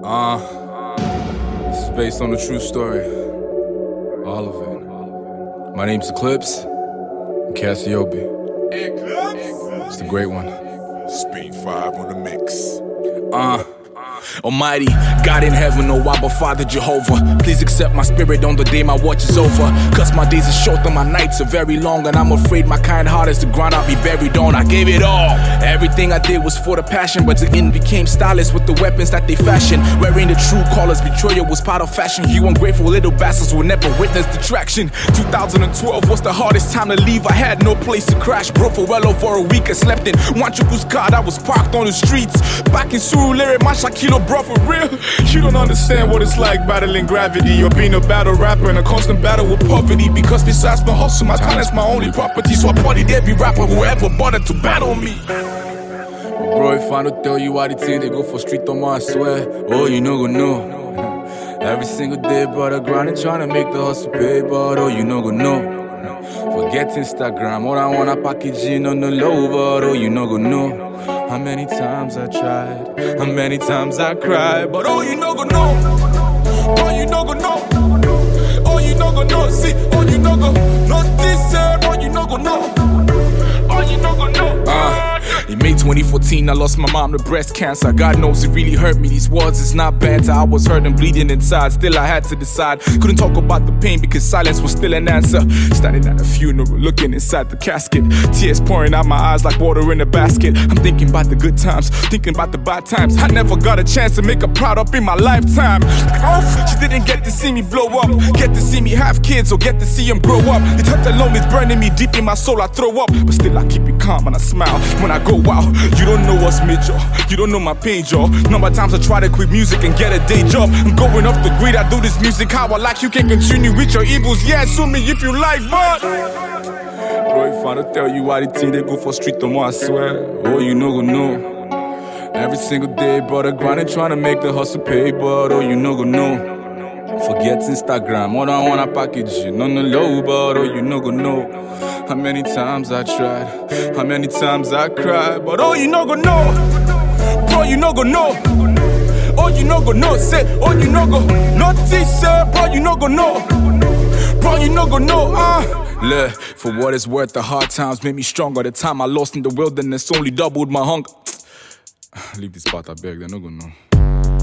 This is based on a true story. All of it. My name's Eclipse and Cassiope. It's the great one. Speed 5 on the mix. Almighty, God in heaven, oh Abba Father Jehovah, please accept my spirit on the day my watch is over. Cause my days are short and my nights are very long, and I'm afraid my kind heart is the ground I'll be buried on. I gave it all. Everything I did was for the passion, but the end became stylists with the weapons that they fashion. Wearing the true colors, betrayal was part of fashion. You ungrateful little bastards will never witness detraction. 2012 was the hardest time to leave. I had no place to crash, bro, for well over a week. I slept in Wanchuku's car that was parked on the streets. Back in Surulere, Mashakilo, bro, for real. You don't understand what it's like battling gravity, or being a battle rapper in a constant battle with poverty. Because besides my hustle, my talent's my only property. So I partied every rapper who ever bothered to battle me. Bro, if I don't tell you why they think they go for street on I swear. Oh, you no go know. Every single day, brother, grinding, trying to make the hustle pay, but oh, you no go know. Forget Instagram, all I want a packaging on the low, but oh, you no go know. How many times I tried, how many times I cried, but oh, you no go know. Oh, you no go know. Oh, you no go know. See, oh, you no go know this, oh, you no go know. Oh, you no go know. In May 2014, I lost my mom to breast cancer. God knows it really hurt me. These words, it's not banter. I was hurt and bleeding inside. Still, I had to decide. Couldn't talk about the pain because silence was still an answer. Standing at a funeral, looking inside the casket. Tears pouring out my eyes like water in a basket. I'm thinking about the good times, thinking about the bad times. I never got a chance to make her proud up in my lifetime. She didn't get to see me blow up, get to see me have kids, or get to see them grow up. The touch alone is burning me deep in my soul. I throw up, but still I keep it calm and I smile when I go out. You don't know what's major, you don't know my page, y'all. Number of times I try to quit music and get a day job. I'm going off the grid, I do this music how I like. You can continue with your evils, yeah, sue me if you like, but Bro, if I don't tell you why they think they go for street on I swear. Oh, you no go know. Every single day, brother, grinding, trying to make the hustle pay, but oh, you no go know. Forget Instagram, all I want a packaging on the low, but oh, you no go know. How many times I tried, how many times I cried, but oh, you no go know. Bro, you no go know. Oh, you no go know. Say, oh, you no go know this, bro, you no go know. Bro, you no go know, Look, for what it's worth, the hard times made me stronger. The time I lost in the wilderness only doubled my hunger. Leave this spot, I beg, they're not gonna know.